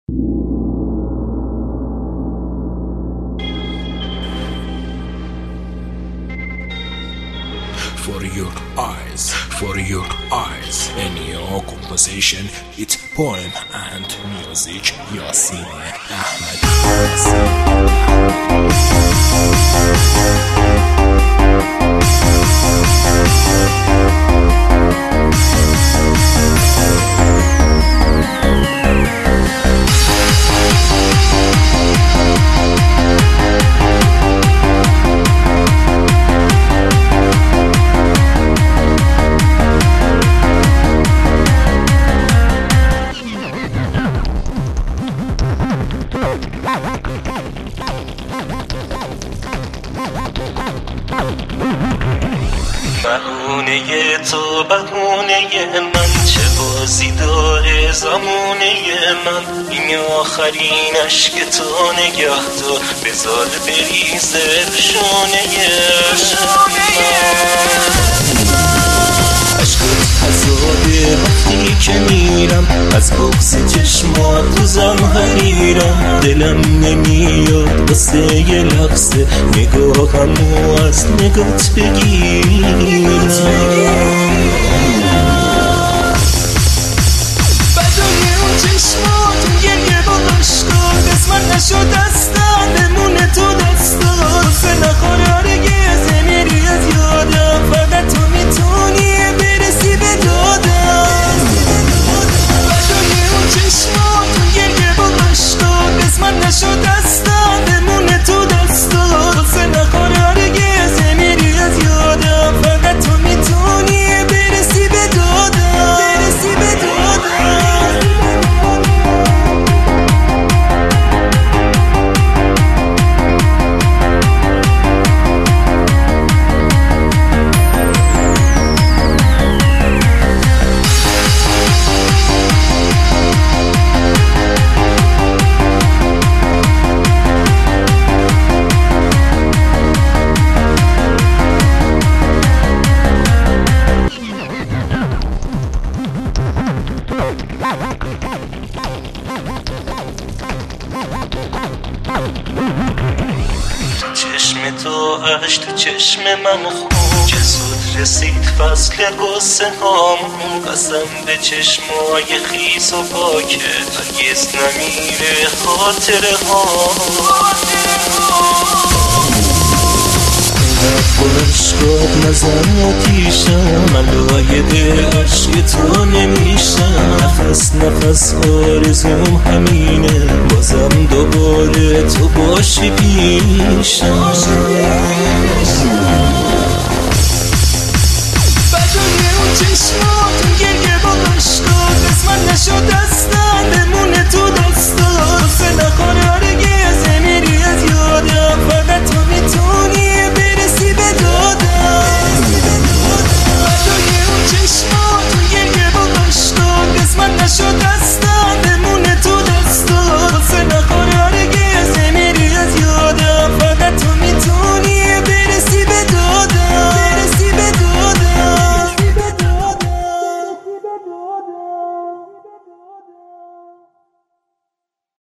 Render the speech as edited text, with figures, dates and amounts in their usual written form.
For your eyes, in your composition, it's poem and music, Yasin Ahmed. بهونه تو بهونه من، چه بازی داره زمونه من. این آخرین عشق تو نگه دار، بذار بریزه شونه عشقت عذابه وقتی که میرم، از بغض چشمات روزم حریرم. دلم نمیاد واسه یه لحظه نگاهمو از نگات بگیرم. بدای اون چشماتون گریه با عشقات، قسمت نشد دستم بمونه تو دستات. واسه نخوره هرگز نمیری از یادم، فقط تو میتونی برسی به دادم. بدای اون چشماتون گریه با عشقات، قسمت نشد دستم بمونه تو دستات. واسه نخوره هرگز نمیری از یادم، فقط تو میتونی برسی به دادم، برسی به دادم. چشم تو عشق تو چشم من خون، که زود رسید فصل قصه هامون. قسم به چشمای خیس و پاکه، هرگز نمیره خاطره هامون. با عشقات نزن آتیشم، علای دل عشق تو نمیشم. نفس نفس آرزوم همینه، بازم دوباره تو باشی پیشم. بدای اون چشم